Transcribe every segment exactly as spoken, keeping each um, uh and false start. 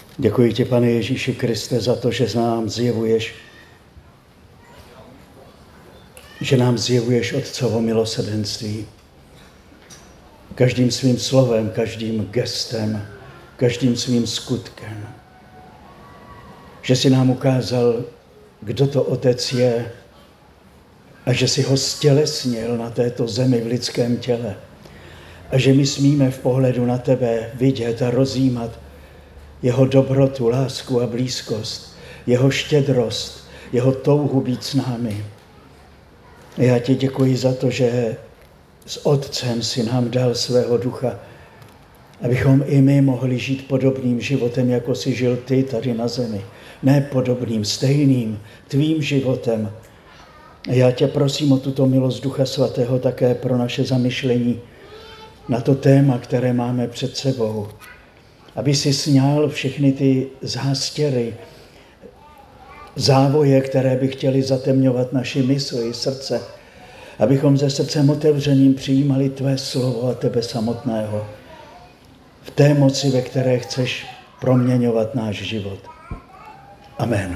Děkuji ti, Pane Ježíši Kriste, za to, že nám zjevuješ, že nám zjevuješ Otcovo milosrdenství. Každým svým slovem, každým gestem, každým svým skutkem. Že jsi nám ukázal, kdo to Otec je a že jsi ho stělesnil na této zemi v lidském těle. A že my smíme v pohledu na tebe vidět a rozjímat jeho dobrotu, lásku a blízkost, jeho štědrost, jeho touhu být s námi. Já ti děkuji za to, že s Otcem si nám dal svého ducha, abychom i my mohli žít podobným životem, jako jsi žil ty tady na zemi. Ne podobným, stejným, tvým životem. A já tě prosím o tuto milost Ducha Svatého také pro naše zamyšlení na to téma, které máme před sebou. Aby si sňal všechny ty zástěry, závoje, které by chtěly zatemňovat naši mysl i srdce. Abychom se srdcem otevřeným přijímali tvé slovo a tebe samotného. V té moci, ve které chceš proměňovat náš život. Amen.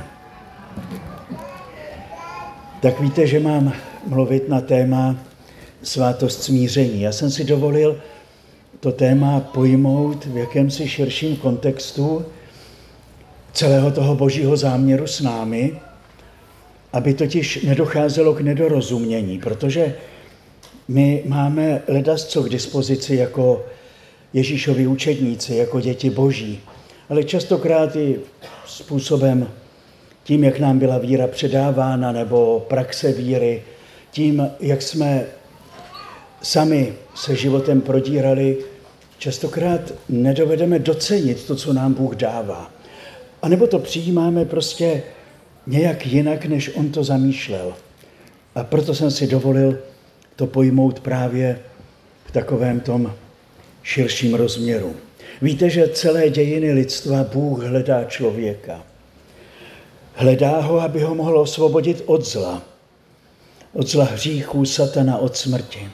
Tak víte, že mám mluvit na téma svátost smíření. Já jsem si dovolil to téma pojmout v jakémsi širším kontextu celého toho božího záměru s námi, aby totiž nedocházelo k nedorozumění, protože my máme ledasco k dispozici jako Ježíšovi učedníci, jako děti boží, ale častokrát i způsobem tím, jak nám byla víra předávána, nebo praxe víry, tím, jak jsme sami se životem prodírali, častokrát nedovedeme docenit to, co nám Bůh dává. A nebo to přijímáme prostě nějak jinak, než on to zamýšlel. A proto jsem si dovolil to pojmout právě v takovém tom širším rozměru. Víte, že celé dějiny lidstva Bůh hledá člověka. Hledá ho, aby ho mohl osvobodit od zla. Od zla hříchů, satana, od smrti.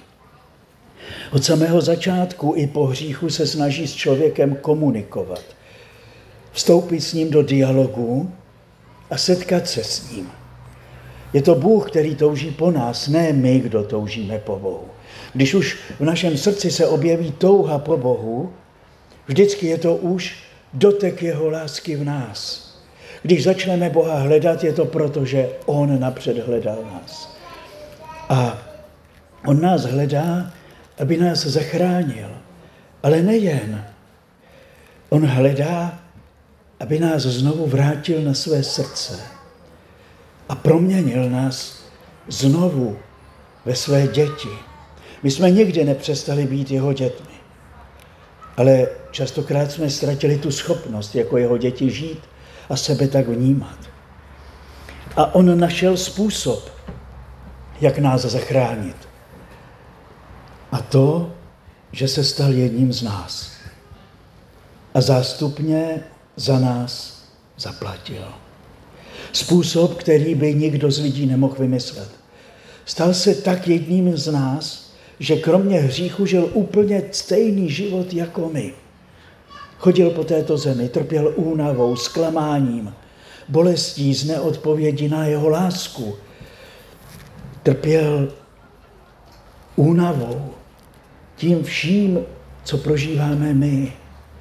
Od samého začátku i po hříchu se snaží s člověkem komunikovat. Vstoupit s ním do dialogu a setkat se s ním. Je to Bůh, který touží po nás, ne my, kdo toužíme po Bohu. Když už v našem srdci se objeví touha po Bohu, vždycky je to už dotek jeho lásky v nás. Když začneme Boha hledat, je to proto, že on napřed hledal nás. A on nás hledá, aby nás zachránil. Ale nejen. On hledá, aby nás znovu vrátil na své srdce a proměnil nás znovu ve své děti. My jsme nikdy nepřestali být jeho dětmi, ale častokrát jsme ztratili tu schopnost jako jeho děti žít a sebe tak vnímat. A on našel způsob, jak nás zachránit. A to, že se stal jedním z nás. A zástupně za nás zaplatil. Způsob, který by nikdo z lidí nemohl vymyslet. Stal se tak jedním z nás, že kromě hříchu žil úplně stejný život jako my. Chodil po této zemi, trpěl únavou, zklamáním, bolestí z neodpovědi na jeho lásku. Trpěl únavou, tím vším, co prožíváme my.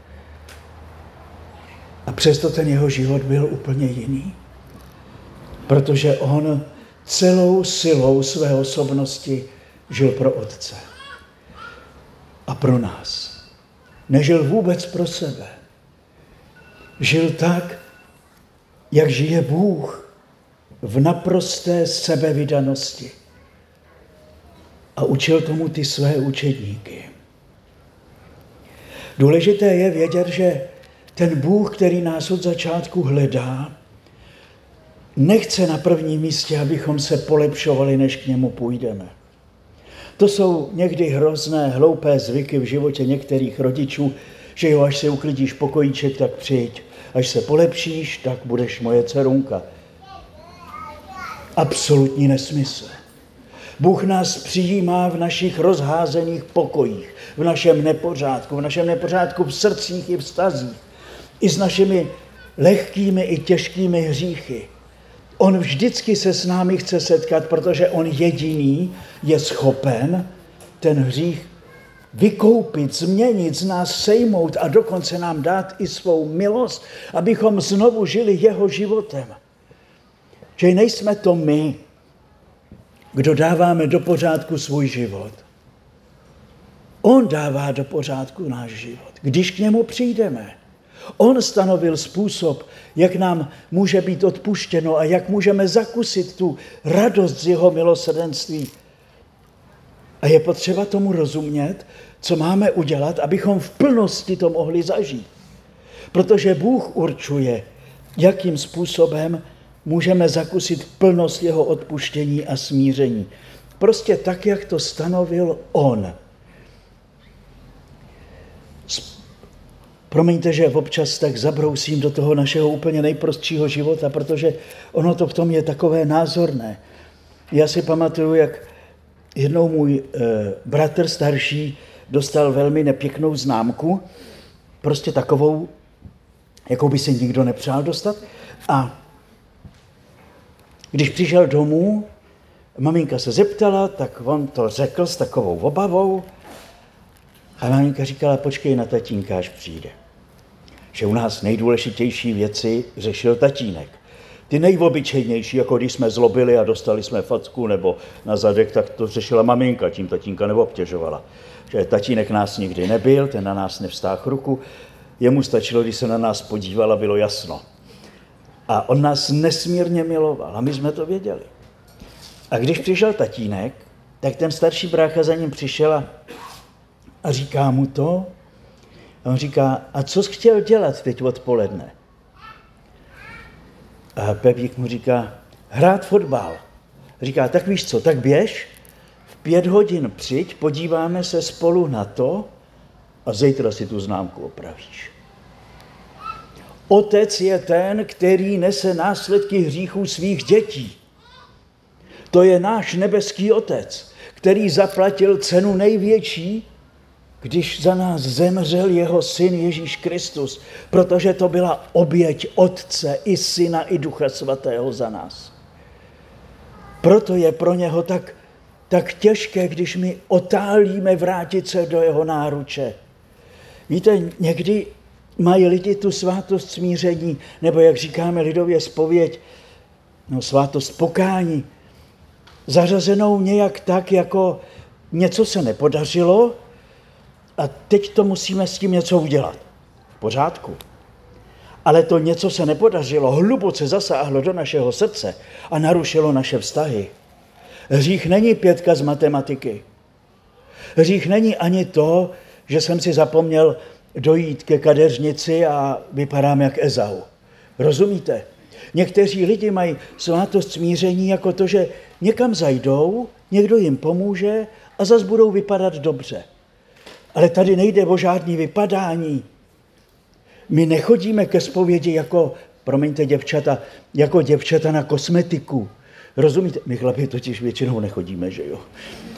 A přesto ten jeho život byl úplně jiný. Protože on celou silou své osobnosti žil pro Otce. A pro nás. Nežil vůbec pro sebe. Žil tak, jak žije Bůh v naprosté sebevydanosti. A učil tomu ty své učedníky. Důležité je vědět, že ten Bůh, který nás od začátku hledá, nechce na prvním místě, abychom se polepšovali, než k němu půjdeme. To jsou někdy hrozné, hloupé zvyky v životě některých rodičů, že jo, až si uklidíš pokojíček, tak přijď. Až se polepšíš, tak budeš moje dcerunka. Absolutní nesmysl. Bůh nás přijímá v našich rozházených pokojích, v našem nepořádku, v našem nepořádku v srdcích i vztazích, i s našimi lehkými i těžkými hříchy. On vždycky se s námi chce setkat, protože on jediný je schopen ten hřích vykoupit, změnit, z nás sejmout a dokonce nám dát i svou milost, abychom znovu žili jeho životem. Že nejsme to my, kdo dáváme do pořádku svůj život. On dává do pořádku náš život, když k němu přijdeme. On stanovil způsob, jak nám může být odpuštěno a jak můžeme zakusit tu radost z jeho milosrdenství. A je potřeba tomu rozumět, co máme udělat, abychom v plnosti to mohli zažít. Protože Bůh určuje, jakým způsobem můžeme zakusit plnost jeho odpuštění a smíření. Prostě tak, jak to stanovil on. Promiňte, že občas tak zabrousím do toho našeho úplně nejprostšího života, protože ono to v tom je takové názorné. Já si pamatuju, jak jednou můj e, bratr starší dostal velmi nepěknou známku, prostě takovou, jakou by si nikdo nepřál dostat. A když přišel domů, maminka se zeptala, tak on to řekl s takovou obavou a maminka říkala, počkej na tatínka, až přijde. Že u nás nejdůležitější věci řešil tatínek. Ty nejobyčejnější, jako když jsme zlobili a dostali jsme facku nebo na zadek, tak to řešila maminka, tím tatínka neobtěžovala. Že tatínek nás nikdy nebyl, ten na nás nevstáhl ruku, jemu stačilo, když se na nás podíval a bylo jasno. A on nás nesmírně miloval a my jsme to věděli. A když přišel tatínek, tak ten starší brácha za ním přišel a, a říká mu to. A on říká, a co jsi chtěl dělat teď odpoledne? A Pepík mu říká, hrát fotbal. Říká, tak víš co, tak běž, v pět hodin přijď, podíváme se spolu na to a zítra si tu známku opravíš. Otec je ten, který nese následky hříchů svých dětí. To je náš nebeský otec, který zaplatil cenu největší, když za nás zemřel jeho syn Ježíš Kristus, protože to byla oběť Otce i Syna i Ducha Svatého za nás. Proto je pro něho tak, tak těžké, když my otálíme vrátit se do jeho náruče. Víte, někdy mají lidi tu svátost smíření, nebo jak říkáme lidově zpověď, no svátost pokání, zařazenou nějak tak, jako něco se nepodařilo a teď to musíme s tím něco udělat. V pořádku. Ale to něco se nepodařilo, hluboce zasáhlo do našeho srdce a narušilo naše vztahy. Hřích není pětka z matematiky. Hřích není ani to, že jsem si zapomněl dojít ke kadeřnici a vypadám jak Ezau. Rozumíte? Někteří lidi mají svátost smíření jako to, že někam zajdou, někdo jim pomůže a zas budou vypadat dobře. Ale tady nejde o žádný vypadání. My nechodíme ke zpovědi jako, promiňte děvčata, jako děvčata na kosmetiku. Rozumíte? My chlapi totiž většinou nechodíme, že jo?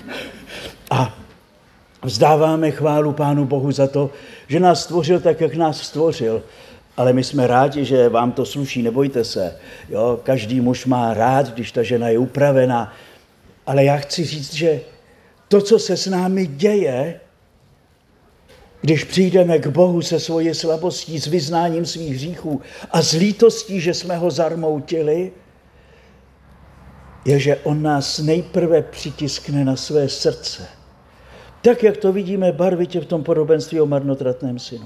A vzdáváme chválu Pánu Bohu za to, že nás stvořil tak, jak nás stvořil. Ale my jsme rádi, že vám to sluší, nebojte se. Jo? Každý muž má rád, když ta žena je upravená. Ale já chci říct, že to, co se s námi děje, když přijdeme k Bohu se svojí slabostí, s vyznáním svých hříchů a s lítostí, že jsme ho zarmoutili, je, že on nás nejprve přitiskne na své srdce. Tak, jak to vidíme barvitě v tom podobenství o marnotratném synu.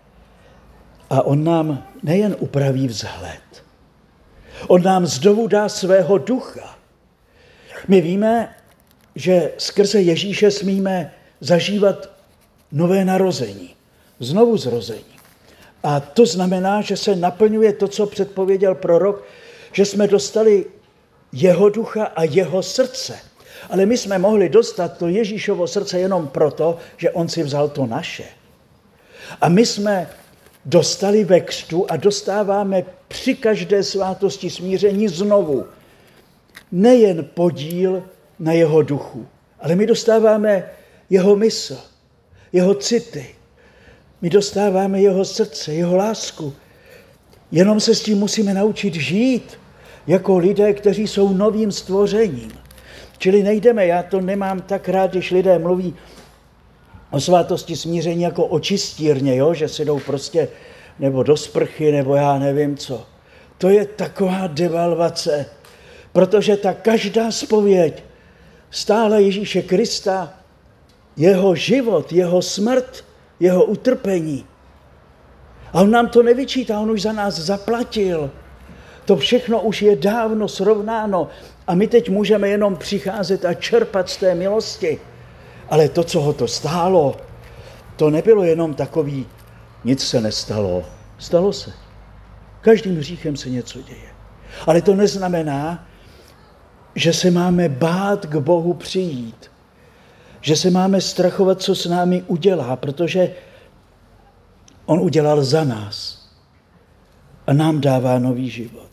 A on nám nejen upraví vzhled, on nám znovu dá svého ducha. My víme, že skrze Ježíše smíme zažívat nové narození, znovu zrození. A to znamená, že se naplňuje to, co předpověděl prorok, že jsme dostali jeho ducha a jeho srdce. Ale my jsme mohli dostat to Ježíšovo srdce jenom proto, že on si vzal to naše. A my jsme dostali ve křtu a dostáváme při každé svátosti smíření znovu nejen podíl na jeho duchu, ale my dostáváme jeho mysl, jeho city, my dostáváme jeho srdce, jeho lásku. Jenom se s tím musíme naučit žít jako lidé, kteří jsou novým stvořením. Čili nejdeme, já to nemám tak rád, když lidé mluví o svátosti smíření jako o čistírně, jo? Že si jdou prostě nebo do sprchy, nebo já nevím co. To je taková devalvace, protože ta každá zpověď stále Ježíše Krista, jeho život, jeho smrt, jeho utrpení. A on nám to nevyčítá, on už za nás zaplatil. To všechno už je dávno srovnáno a my teď můžeme jenom přicházet a čerpat z té milosti. Ale to, co ho to stálo, to nebylo jenom takový, nic se nestalo. Stalo se. Každým hříchem se něco děje. Ale to neznamená, že se máme bát k Bohu přijít. Že se máme strachovat, co s námi udělá, protože on udělal za nás a nám dává nový život.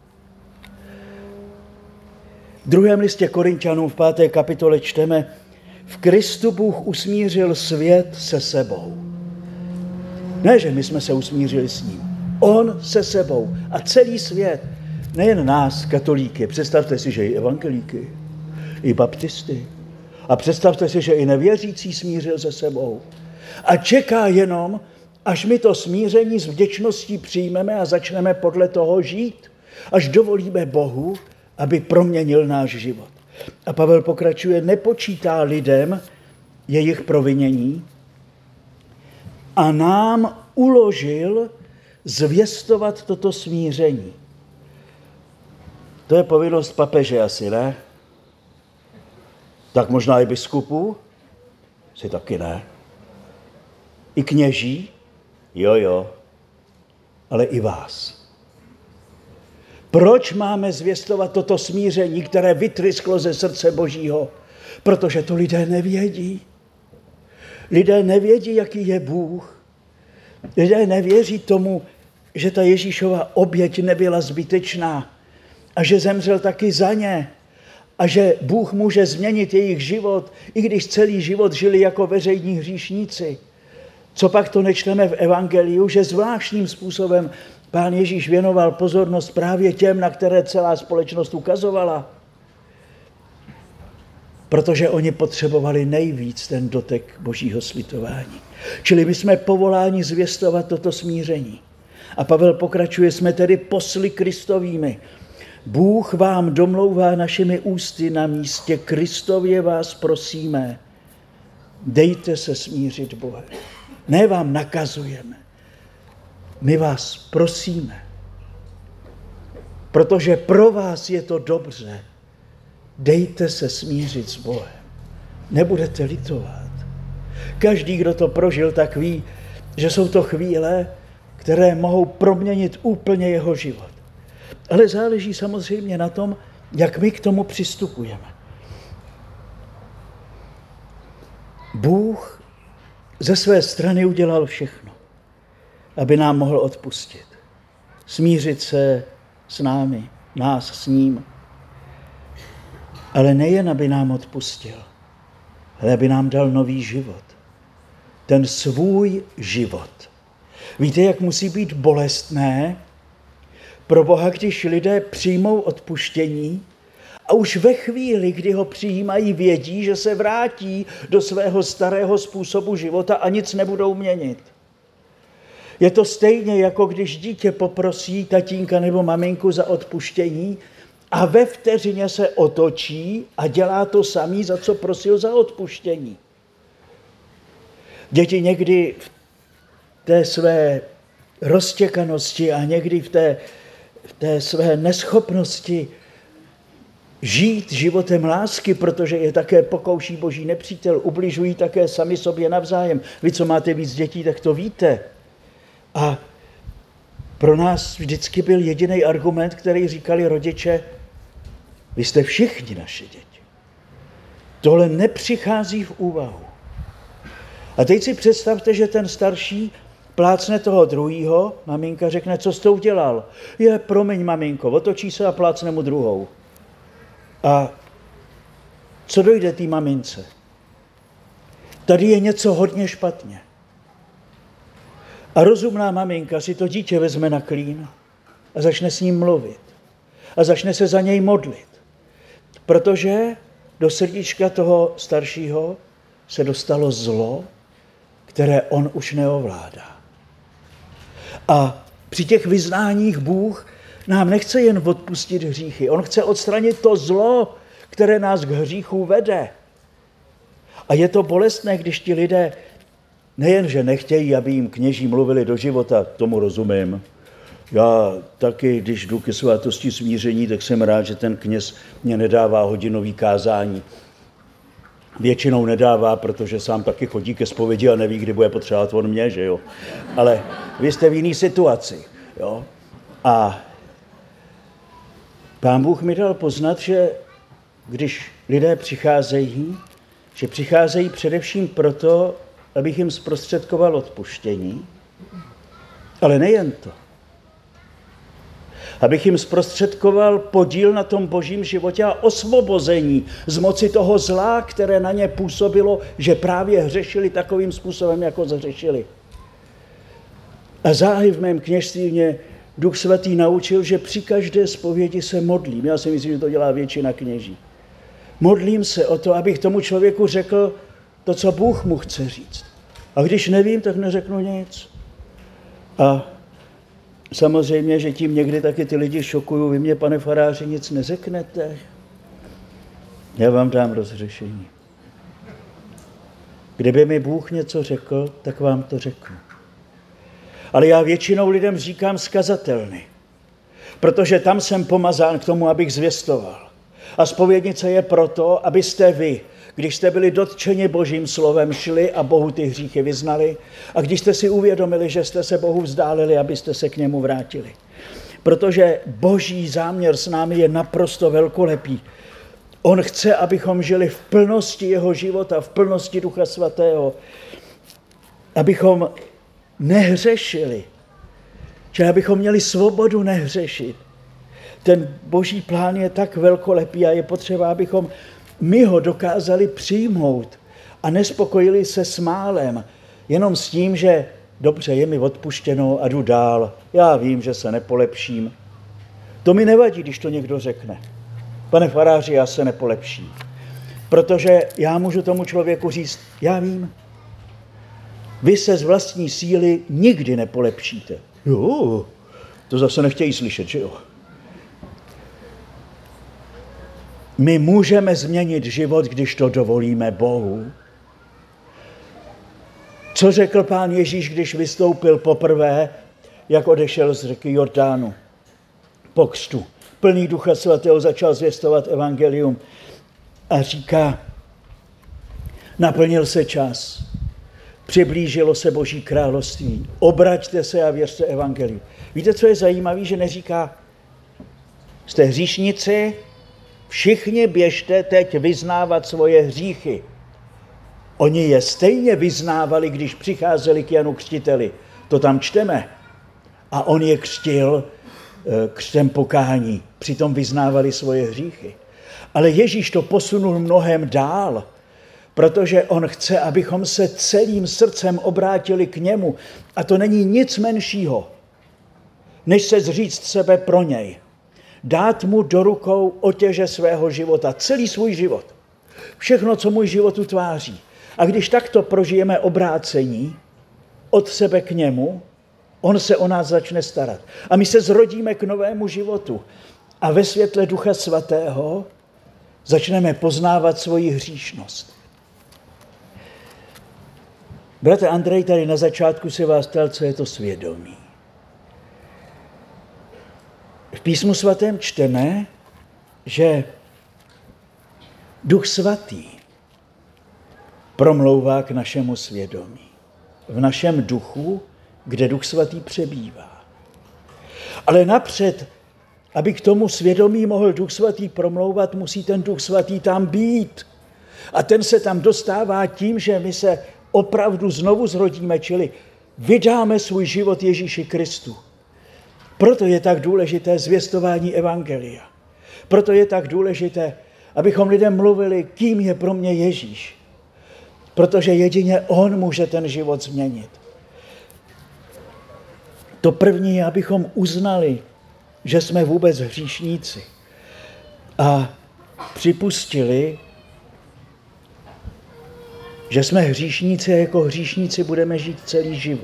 V druhém listě Korinťanům v páté kapitole čteme: v Kristu Bůh usmířil svět se sebou. Ne, že my jsme se usmířili s ním. On se sebou a celý svět. Nejen nás, katolíky. Představte si, že i evangelíky, i baptisty. A představte si, že i nevěřící smířil se sebou. A čeká jenom, až my to smíření s vděčností přijmeme a začneme podle toho žít. Až dovolíme Bohu, aby proměnil náš život. A Pavel pokračuje, nepočítá lidem jejich provinění a nám uložil zvěstovat toto smíření. To je povinnost papeže asi, ne? Tak možná i biskupů? Si taky ne. I kněží? Jo, jo. Ale i vás. Proč máme zvěstovat toto smíření, které vytrysklo ze srdce Božího? Protože to lidé nevědí. Lidé nevědí, jaký je Bůh. Lidé nevěří tomu, že ta Ježíšova oběť nebyla zbytečná a že zemřel taky za ně a že Bůh může změnit jejich život, i když celý život žili jako veřejní hříšníci. Co pak to nečteme v evangeliu, že zvláštním způsobem Pán Ježíš věnoval pozornost právě těm, na které celá společnost ukazovala. Protože oni potřebovali nejvíc ten dotek Božího slitování. Čili my jsme povoláni zvěstovat toto smíření. A Pavel pokračuje, jsme tedy posly Kristovými. Bůh vám domlouvá našimi ústy na místě Kristově vás prosíme. Dejte se smířit Bohem. Ne vám nakazujeme. My vás prosíme. Protože pro vás je to dobře. Dejte se smířit s Bohem. Nebudete litovat. Každý, kdo to prožil, tak ví, že jsou to chvíle, které mohou proměnit úplně jeho život. Ale záleží samozřejmě na tom, jak my k tomu přistupujeme. Bůh ze své strany udělal všechno, aby nám mohl odpustit. Smířit se s námi, nás s ním. Ale nejen, aby nám odpustil, ale aby nám dal nový život. Ten svůj život. Víte, jak musí být bolestné pro Boha, když lidé přijmou odpuštění a už ve chvíli, kdy ho přijímají, vědí, že se vrátí do svého starého způsobu života a nic nebudou měnit. Je to stejně, jako když dítě poprosí tatínka nebo maminku za odpuštění a ve vteřině se otočí a dělá to samý, za co prosil za odpuštění. Děti někdy v té své roztěkanosti a někdy v té, v té své neschopnosti žít životem lásky, protože je také pokouší Boží nepřítel, ubližují také sami sobě navzájem. Vy, co máte víc dětí, tak to víte. A pro nás vždycky byl jediný argument, který říkali rodiče, vy jste všichni naše děti. Tohle nepřichází v úvahu. A teď si představte, že ten starší plácne toho druhýho, maminka řekne, co jsi to udělal? Je, promiň, maminko, otočí se a plácne mu druhou. A co dojde té mamince? Tady je něco hodně špatně. A rozumná maminka si to dítě vezme na klín a začne s ním mluvit. A začne se za něj modlit. Protože do srdíčka toho staršího se dostalo zlo, které on už neovládá. A při těch vyznáních Bůh nám nechce jen odpustit hříchy. On chce odstranit to zlo, které nás k hříchu vede. A je to bolestné, když ti lidé nejen, že nechtějí, aby jim kněží mluvili do života, tomu rozumím. Já taky, když jdu ke svátosti smíření, tak jsem rád, že ten kněz mě nedává hodinový kázání. Většinou nedává, protože sám taky chodí ke zpovědi a neví, kdy bude potřebovat on mě, že jo. Ale vy jste v jiný situaci, jo. A Pán Bůh mi dal poznat, že když lidé přicházejí, že přicházejí především proto, abych jim zprostředkoval odpuštění, ale nejen to. Abych jim zprostředkoval podíl na tom božím životě a osvobození z moci toho zla, které na ně působilo, že právě hřešili takovým způsobem, jako zhřešili. A záhy v mém kněžství mě Duch Svatý naučil, že při každé zpovědi se modlím. Já si myslím, že to dělá většina kněží. Modlím se o to, abych tomu člověku řekl to, co Bůh mu chce říct. A když nevím, tak neřeknu nic. A samozřejmě, že tím někdy taky ty lidi šokuju. Vy mě, pane faráři, nic neřeknete. Já vám dám rozřešení. Kdyby mi Bůh něco řekl, tak vám to řeknu. Ale já většinou lidem říkám zkazatelny, protože tam jsem pomazán k tomu, abych zvěstoval. A zpovědnice je proto, abyste vy, když jste byli dotčeni Božím slovem, šli a Bohu ty hříchy vyznali a když jste si uvědomili, že jste se Bohu vzdálili, abyste se k němu vrátili. Protože Boží záměr s námi je naprosto velkolepý. On chce, abychom žili v plnosti jeho života, v plnosti Ducha Svatého, abychom nehřešili, že abychom měli svobodu nehřešit. Ten Boží plán je tak velkolepý a je potřeba, abychom my ho dokázali přijmout a nespokojili se s málem, jenom s tím, že dobře, je mi odpuštěno a jdu dál. Já vím, že se nepolepším. To mi nevadí, když to někdo řekne. Pane faráři, já se nepolepším. Protože já můžu tomu člověku říct, já vím, vy se z vlastní síly nikdy nepolepšíte. Jo, to zase nechtějí slyšet, že jo? My můžeme změnit život, když to dovolíme Bohu. Co řekl Pán Ježíš, když vystoupil poprvé, jak odešel z řeky Jordánu po křtu? Plný Ducha Svatého začal zvěstovat evangelium a říká, naplnil se čas, přiblížilo se Boží království, obraťte se a věřte evangeliu. Víte, co je zajímavé, že neříká, jste hříšnici, všichni běžte teď vyznávat svoje hříchy. Oni je stejně vyznávali, když přicházeli k Janu Křtiteli. To tam čteme. A on je křtil křtem pokání. Přitom vyznávali svoje hříchy. Ale Ježíš to posunul mnohem dál, protože on chce, abychom se celým srdcem obrátili k němu. A to není nic menšího, než se zříct sebe pro něj. Dát mu do rukou otěže svého života, celý svůj život. Všechno, co můj život utváří. A když takto prožijeme obrácení od sebe k němu, on se o nás začne starat. A my se zrodíme k novému životu. A ve světle Ducha Svatého začneme poznávat svoji hříšnost. Bratr Andrej tady na začátku se vás ptal, co je to svědomí. V Písmu svatém čteme, že Duch Svatý promlouvá k našemu svědomí. V našem duchu, kde Duch Svatý přebývá. Ale napřed, aby k tomu svědomí mohl Duch Svatý promlouvat, musí ten Duch Svatý tam být. A ten se tam dostává tím, že my se opravdu znovu zrodíme, čili vydáme svůj život Ježíši Kristu. Proto je tak důležité zvěstování evangelia. Proto je tak důležité, abychom lidem mluvili, kým je pro mě Ježíš. Protože jedině on může ten život změnit. To první je, abychom uznali, že jsme vůbec hříšníci. A připustili, že jsme hříšníci a jako hříšníci budeme žít celý život.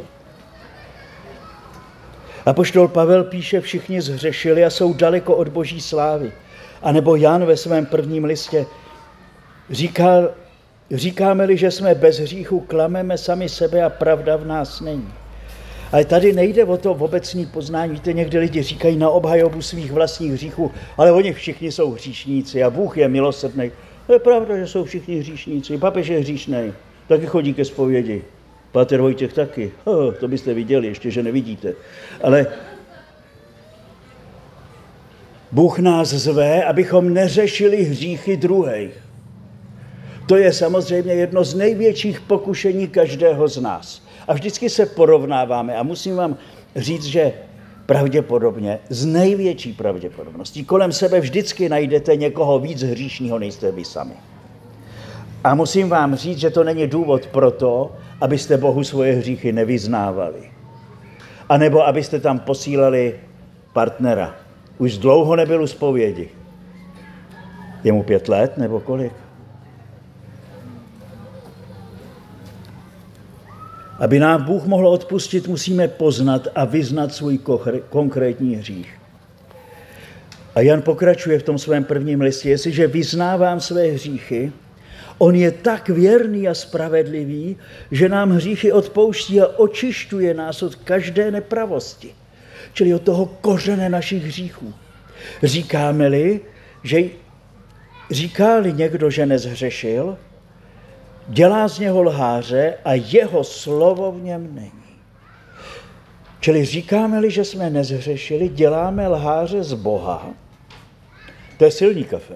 Apoštol Pavel píše, všichni zhřešili a jsou daleko od boží slávy. A nebo Jan ve svém prvním listě říká, říkáme-li, že jsme bez hříchu, klameme sami sebe a pravda v nás není. Ale tady nejde o to obecné poznání. Víte, někdy lidi říkají na obhajobu svých vlastních hříchů, ale oni všichni jsou hříšníci a Bůh je milosrdný. To je pravda, že jsou všichni hříšníci. Papež je hříšnej, taky chodí ke zpovědi. Páter Vojtěch taky. Oh, to byste viděli, ještě, že nevidíte. Ale Bůh nás zve, abychom neřešili hříchy druhých. To je samozřejmě jedno z největších pokušení každého z nás. A vždycky se porovnáváme a musím vám říct, že pravděpodobně, z největší pravděpodobností, kolem sebe vždycky najdete někoho víc hříšného, nejste vy sami. A musím vám říct, že to není důvod pro to, abyste Bohu svoje hříchy nevyznávali. A nebo abyste tam posílali partnera. Už dlouho nebyl u zpovědi. Je mu pět let nebo kolik? Aby nám Bůh mohl odpustit, musíme poznat a vyznat svůj konkrétní hřích. A Jan pokračuje v tom svém prvním listě, jestliže vyznávám své hříchy, on je tak věrný a spravedlivý, že nám hříchy odpouští a očišťuje nás od každé nepravosti, čili od toho kořene našich hříchů. Říkáme-li, že říká-li někdo, že nezhřešil, dělá z něho lháře a jeho slovo v něm není. Čili říkáme-li, že jsme nezhřešili, děláme lháře z Boha. To je silný kafe.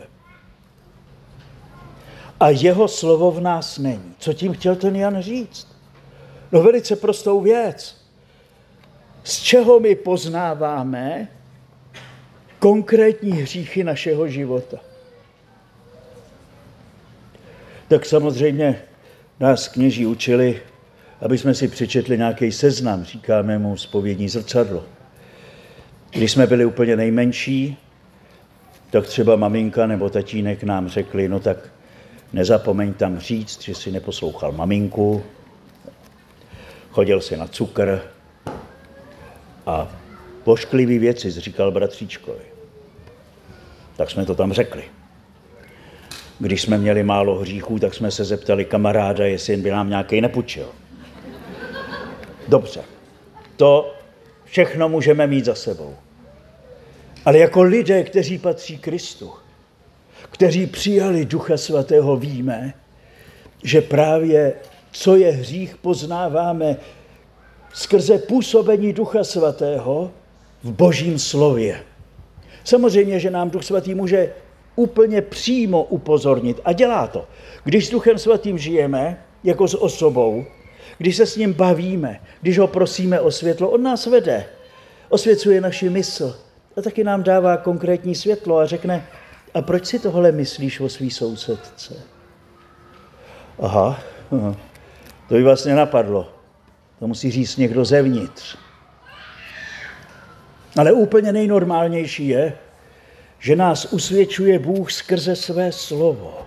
A jeho slovo v nás není. Co tím chtěl ten Jan říct? No velice prostou věc. Z čeho my poznáváme konkrétní hříchy našeho života? Tak samozřejmě nás kněží učili, aby jsme si přečetli nějaký seznam, říkáme mu zpovědní zrcadlo. Když jsme byli úplně nejmenší, tak třeba maminka nebo tatínek nám řekli, no tak nezapomeň tam říct, že si neposlouchal maminku, chodil si na cukr a pošklivý věci říkal bratříčkovi. Tak jsme to tam řekli. Když jsme měli málo hříchů, tak jsme se zeptali kamaráda, jestli by nám nějaký nepůjčil. Dobře, to všechno můžeme mít za sebou. Ale jako lidé, kteří patří Kristu, kteří přijali Ducha Svatého, víme, že právě co je hřích, poznáváme skrze působení Ducha Svatého v Božím slově. Samozřejmě, že nám Duch Svatý může úplně přímo upozornit a dělá to. Když s Duchem Svatým žijeme, jako s osobou, když se s ním bavíme, když ho prosíme o světlo, on nás vede, osvěcuje naši mysl a taky nám dává konkrétní světlo a řekne, a proč si tohle myslíš o svý sousedce? Aha, to by vás nenapadlo. To musí říct někdo zevnitř. Ale úplně nejnormálnější je, že nás usvědčuje Bůh skrze své slovo.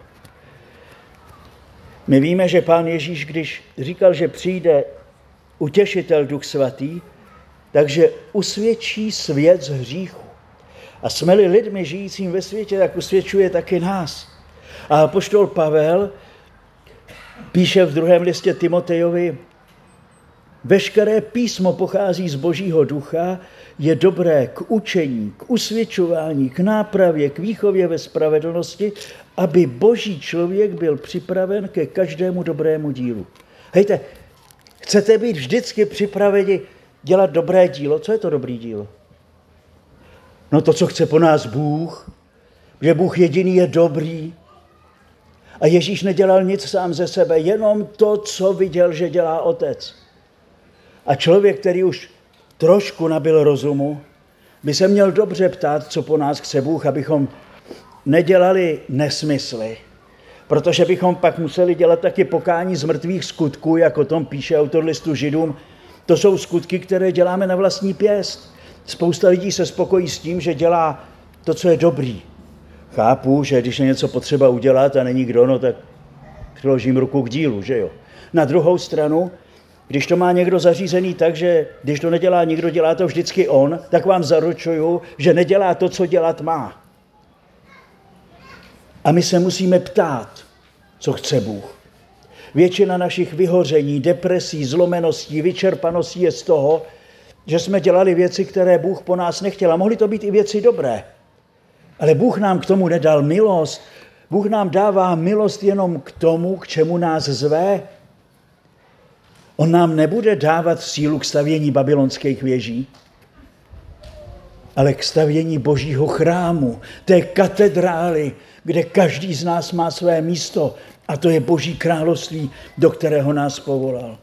My víme, že Pán Ježíš, když říkal, že přijde utěšitel Duch Svatý, takže usvědčí svět z hříchu. A jsme-li lidmi žijícím ve světě, tak usvědčuje taky nás. A apoštol Pavel píše v druhém listě Timotejovi, veškeré písmo pochází z Božího ducha, je dobré k učení, k usvědčování, k nápravě, k výchově ve spravedlnosti, aby Boží člověk byl připraven ke každému dobrému dílu. Hejte, chcete být vždycky připraveni dělat dobré dílo? Co je to dobrý dílo? No to, co chce po nás Bůh, že Bůh jediný je dobrý. A Ježíš nedělal nic sám ze sebe, jenom to, co viděl, že dělá Otec. A člověk, který už trošku nabyl rozumu, by se měl dobře ptát, co po nás chce Bůh, abychom nedělali nesmysly, protože bychom pak museli dělat taky pokání z mrtvých skutků, jak o tom píše autor listu Židům. To jsou skutky, které děláme na vlastní pěst. Spousta lidí se spokojí s tím, že dělá to, co je dobrý. Chápu, že když je něco potřeba udělat a není kdo, no tak přiložím ruku k dílu, že jo. Na druhou stranu, když to má někdo zařízený tak, že když to nedělá nikdo, dělá to vždycky on, tak vám zaručuju, že nedělá to, co dělat má. A my se musíme ptát, co chce Bůh. Většina našich vyhoření, depresí, zlomeností, vyčerpaností je z toho, že jsme dělali věci, které Bůh po nás nechtěl. A mohly to být i věci dobré. Ale Bůh nám k tomu nedal milost. Bůh nám dává milost jenom k tomu, k čemu nás zve. On nám nebude dávat sílu k stavění babylonských věží, ale k stavění Božího chrámu, té katedrály, kde každý z nás má své místo, a to je Boží království, do kterého nás povolal.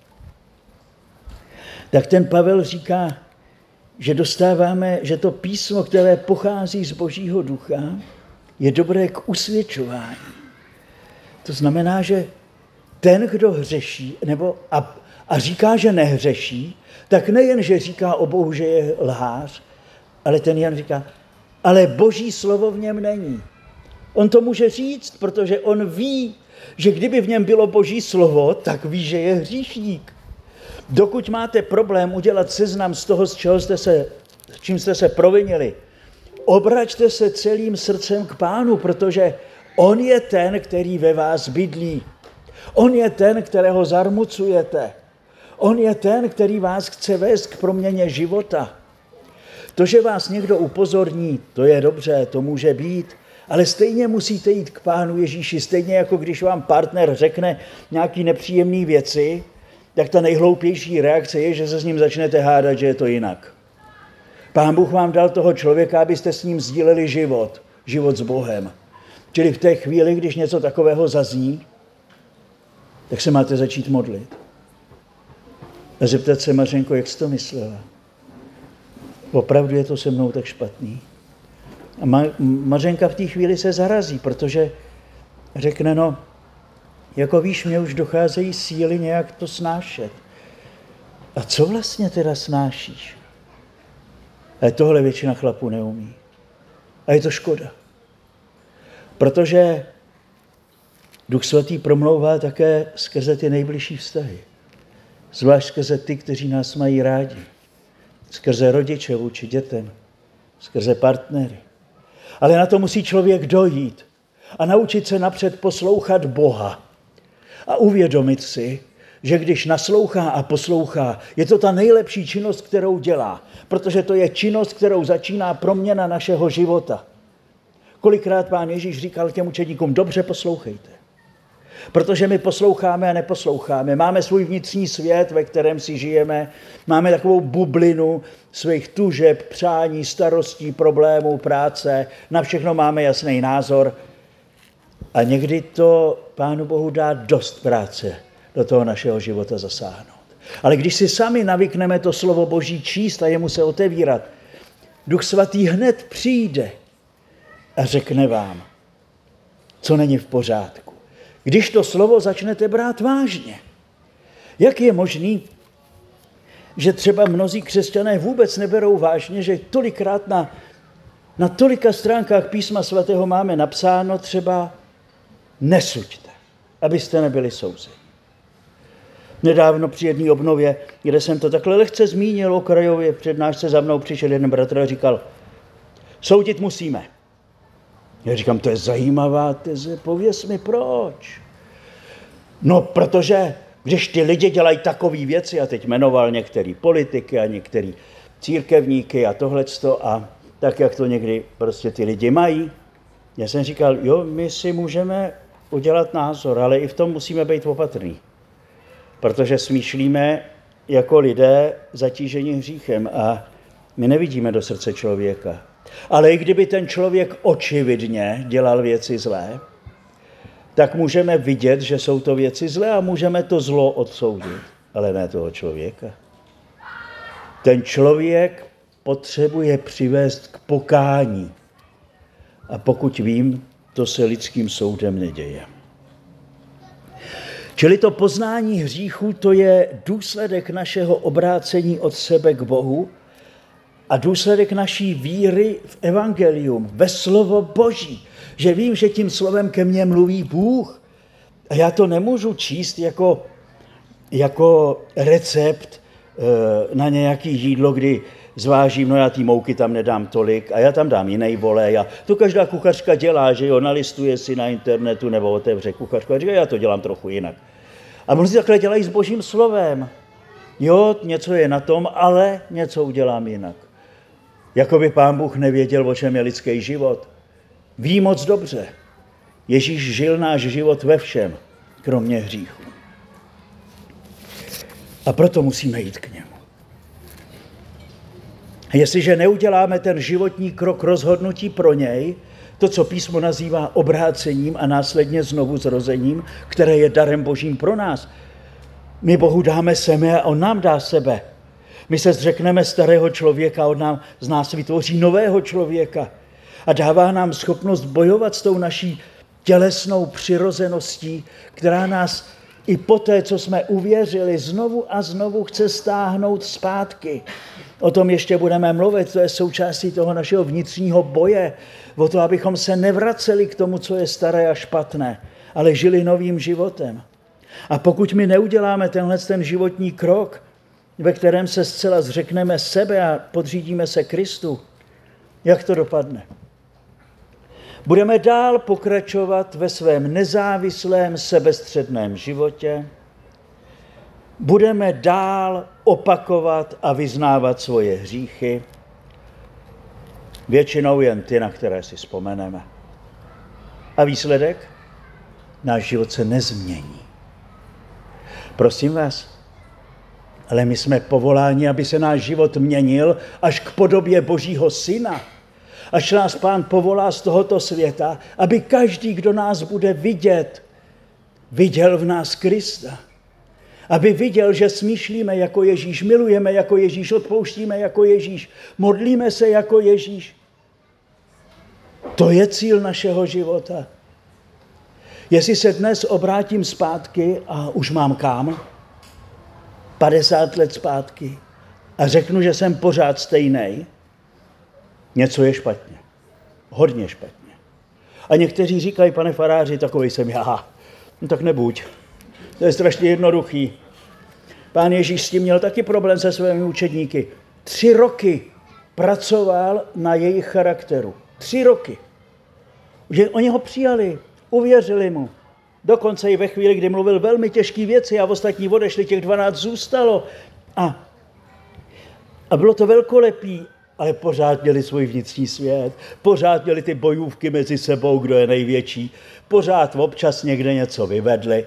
Tak ten Pavel říká, že dostáváme, že to písmo, které pochází z Božího ducha, je dobré k usvědčování. To znamená, že ten, kdo hřeší, nebo a, a říká, že nehřeší, tak nejen, že říká o Bohu, že je lhář, ale ten jen říká, ale Boží slovo v něm není. On to může říct, protože on ví, že kdyby v něm bylo Boží slovo, tak ví, že je hříšník. Dokud máte problém udělat seznam z toho, z čeho jste se, s čím jste se provinili, obraťte se celým srdcem k Pánu, protože on je ten, který ve vás bydlí. On je ten, kterého zarmucujete. On je ten, který vás chce vést k proměně života. To, že vás někdo upozorní, to je dobře, to může být, ale stejně musíte jít k Pánu Ježíši, stejně jako když vám partner řekne nějaký nepříjemné věci, tak ta nejhloupější reakce je, že se s ním začnete hádat, že je to jinak. Pán Bůh vám dal toho člověka, abyste s ním sdíleli život, život s Bohem. Čili v té chvíli, když něco takového zazní, tak se máte začít modlit. A zeptat se, Mařenko, jak jsi to myslela? Opravdu je to se mnou tak špatný? A Ma- Mařenka v té chvíli se zarazí, protože řekne, no, jako víš, mě už docházejí síly nějak to snášet. A co vlastně teda snášíš? Ale tohle většina chlapů neumí. A je to škoda. Protože Duch Svatý promlouvá také skrze ty nejbližší vztahy. Zvlášť skrze ty, kteří nás mají rádi. Skrze rodiče vůči dětem. Skrze partnery. Ale na to musí člověk dojít a naučit se napřed poslouchat Boha. A uvědomit si, že když naslouchá a poslouchá, je to ta nejlepší činnost, kterou dělá. Protože to je činnost, kterou začíná proměna našeho života. Kolikrát Pán Ježíš říkal těm učedníkům, dobře poslouchejte. Protože my posloucháme a neposloucháme. Máme svůj vnitřní svět, ve kterém si žijeme. Máme takovou bublinu svých tužeb, přání, starostí, problémů, práce. Na všechno máme jasný názor. A někdy to Pánu Bohu dá dost práce do toho našeho života zasáhnout. Ale když si sami navykneme to slovo Boží číst a jemu se otevírat, Duch Svatý hned přijde a řekne vám, co není v pořádku. Když to slovo začnete brát vážně. Jak je možný, že třeba mnozí křesťané vůbec neberou vážně, že tolikrát na, na tolika stránkách písma svatého máme napsáno třeba nesuďte, abyste nebyli souzeni. Nedávno při jedné obnově, kde jsem to takhle lehce zmínil okrajově, přednášce za mnou přišel jeden bratr a říkal, soudit musíme. Já říkám, to je zajímavá teze, pověz mi proč. No, protože když ty lidi dělají takové věci, a teď jmenoval některý politiky a některý církevníky a tohleto a tak, jak to někdy prostě ty lidi mají. Já jsem říkal, jo, my si můžeme udělat názor, ale i v tom musíme být opatrní. Protože smýšlíme jako lidé zatížení hříchem a my nevidíme do srdce člověka. Ale i kdyby ten člověk očividně dělal věci zlé, tak můžeme vidět, že jsou to věci zlé a můžeme to zlo odsoudit, ale ne toho člověka. Ten člověk potřebuje přivést k pokání. A pokud vím, to se lidským soudem neděje. Čili to poznání hříchu, to je důsledek našeho obrácení od sebe k Bohu a důsledek naší víry v evangelium, ve slovo Boží, že vím, že tím slovem ke mně mluví Bůh. A já to nemůžu číst jako, jako recept e, na nějaké jídlo, kdy zvážím, no já té mouky tam nedám tolik a já tam dám jiný volej. A to každá kuchařka dělá, že jo, nalistuje si na internetu nebo otevře kuchařku a říká, já to dělám trochu jinak. A mnozí takhle dělají s Božím slovem. Jo, něco je na tom, ale něco udělám jinak. Jakoby Pán Bůh nevěděl, o čem je lidský život. Ví moc dobře. Ježíš žil náš život ve všem, kromě hříchu. A proto musíme jít k němu. A jestliže neuděláme ten životní krok rozhodnutí pro něj, to, co písmo nazývá obrácením a následně znovu zrozením, které je darem Božím pro nás, my Bohu dáme sebe a on nám dá sebe. My se zřekneme starého člověka, on nám z nás vytvoří nového člověka a dává nám schopnost bojovat s tou naší tělesnou přirozeností, která nás i po té, co jsme uvěřili, znovu a znovu chce stáhnout zpátky. O tom ještě budeme mluvit, to je součástí toho našeho vnitřního boje, o to, abychom se nevraceli k tomu, co je staré a špatné, ale žili novým životem. A pokud my neuděláme tenhle ten životní krok, ve kterém se zcela zřekneme sebe a podřídíme se Kristu, jak to dopadne? Budeme dál pokračovat ve svém nezávislém sebestředném životě, budeme dál opakovat a vyznávat svoje hříchy, většinou jen ty, na které si vzpomeneme. A výsledek? Náš život se nezmění. Prosím vás, ale my jsme povoláni, aby se náš život měnil až k podobě Božího Syna. Až nás Pán povolá z tohoto světa, aby každý, kdo nás bude vidět, viděl v nás Krista. Aby viděl, že smýšlíme jako Ježíš, milujeme jako Ježíš, odpouštíme jako Ježíš, modlíme se jako Ježíš. To je cíl našeho života. Jestli se dnes obrátím zpátky a už mám kam, padesát let zpátky, a řeknu, že jsem pořád stejnej, něco je špatně. Hodně špatně. A někteří říkají, pane faráři, takovej jsem já. No tak nebuď. To je strašně jednoduchý. Pán Ježíš s tím měl taky problém se svými učedníky. Tři roky pracoval na jejich charakteru. Tři roky. Že oni ho přijali, uvěřili mu. Dokonce i ve chvíli, kdy mluvil velmi těžké věci a ostatní odešli, těch dvanáct zůstalo. A, a bylo to velkolepý, ale pořád měli svůj vnitřní svět, pořád měli ty bojůvky mezi sebou, kdo je největší, pořád občas někde něco vyvedli.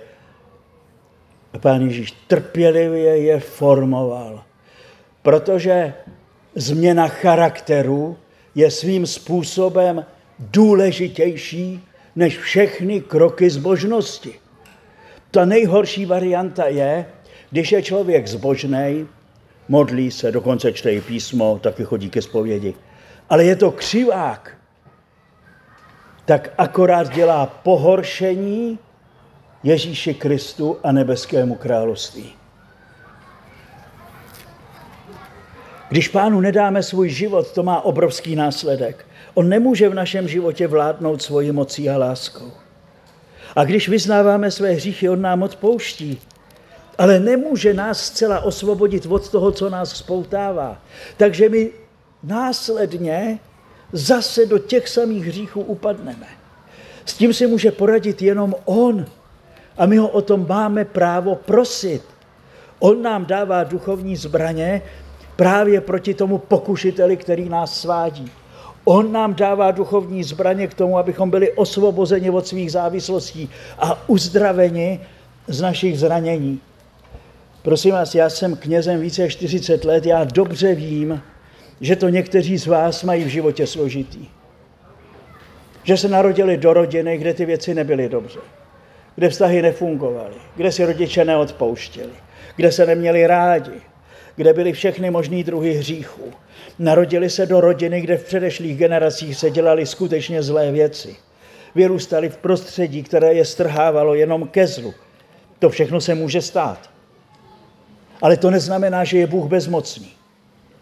A Pán Ježíš trpělivě je formoval, protože změna charakteru je svým způsobem důležitější než všechny kroky zbožnosti. Ta nejhorší varianta je, když je člověk zbožnej, modlí se, dokonce čte písmo, taky chodí ke zpovědi, ale je to křivák, tak akorát dělá pohoršení Ježíši Kristu a nebeskému království. Když Pánu nedáme svůj život, to má obrovský následek. On nemůže v našem životě vládnout svojí mocí a láskou. A když vyznáváme své hříchy, on nám odpouští. Ale nemůže nás zcela osvobodit od toho, co nás spoutává. Takže my následně zase do těch samých hříchů upadneme. S tím si může poradit jenom on. A my ho o tom máme právo prosit. On nám dává duchovní zbraně právě proti tomu pokušiteli, který nás svádí. On nám dává duchovní zbraně k tomu, abychom byli osvobozeni od svých závislostí a uzdraveni z našich zranění. Prosím vás, já jsem knězem více než čtyřicet let, já dobře vím, že to někteří z vás mají v životě složitý. Že se narodili do rodiny, kde ty věci nebyly dobře, kde vztahy nefungovaly, kde si rodiče neodpouštěli, kde se neměli rádi, kde byly všechny možný druhy hříchů. Narodili se do rodiny, kde v předešlých generacích se dělaly skutečně zlé věci. Vyrůstali v prostředí, které je strhávalo jenom ke zlu. To všechno se může stát. Ale to neznamená, že je Bůh bezmocný.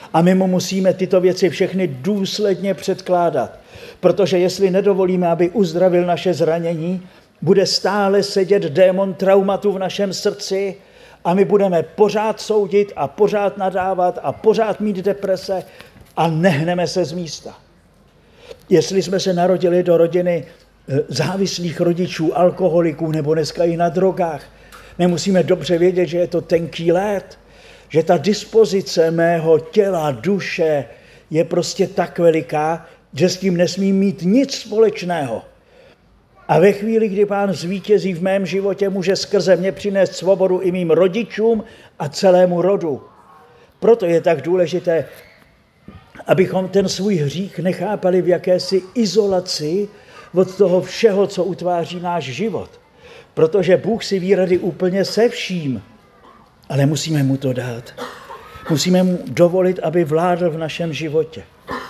A my mu musíme tyto věci všechny důsledně předkládat. Protože jestli nedovolíme, aby uzdravil naše zranění, bude stále sedět démon traumatu v našem srdci a my budeme pořád soudit a pořád nadávat a pořád mít deprese a nehneme se z místa. Jestli jsme se narodili do rodiny závislých rodičů, alkoholiků nebo dneska i na drogách, my musíme dobře vědět, že je to tenký led, že ta dispozice mého těla, duše je prostě tak veliká, že s tím nesmím mít nic společného. A ve chvíli, kdy Pán zvítězí v mém životě, může skrze mě přinést svobodu i mým rodičům a celému rodu. Proto je tak důležité, abychom ten svůj hřích nechápali v jakési izolaci od toho všeho, co utváří náš život. Protože Bůh si ví rady úplně se vším, ale musíme mu to dát. Musíme mu dovolit, aby vládl v našem životě.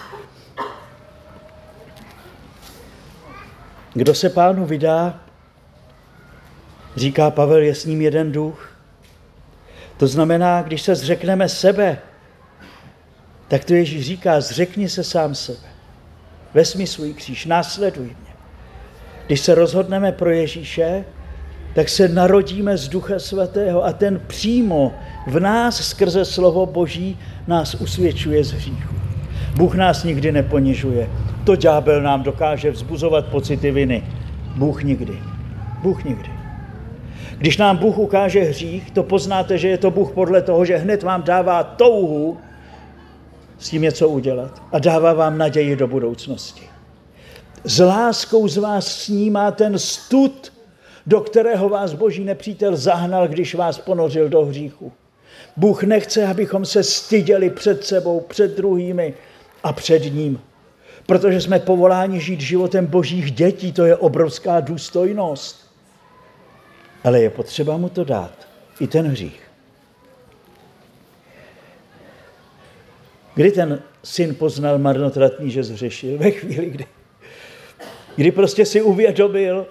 Kdo se Pánu vydá, říká Pavel, je s ním jeden duch. To znamená, když se zřekneme sebe, tak to Ježíš říká, zřekni se sám sebe. Vezmi svůj kříž, následuj mě. Když se rozhodneme pro Ježíše, tak se narodíme z Ducha Svatého a ten přímo v nás skrze slovo Boží nás usvědčuje z hříchu. Bůh nás nikdy neponižuje. To ďábel nám dokáže vzbuzovat pocity viny. Bůh nikdy. Bůh nikdy. Když nám Bůh ukáže hřích, to poznáte, že je to Bůh podle toho, že hned vám dává touhu s tím něco udělat a dává vám naději do budoucnosti. S láskou z vás snímá ten stud, do kterého vás Boží nepřítel zahnal, když vás ponořil do hříchu. Bůh nechce, abychom se styděli před sebou, před druhými a před ním. Protože jsme povoláni žít životem Božích dětí, to je obrovská důstojnost. Ale je potřeba mu to dát, i ten hřích. Kdy ten syn poznal marnotratný, že zhřešil? Ve chvíli, kdy, kdy prostě si uvědomil,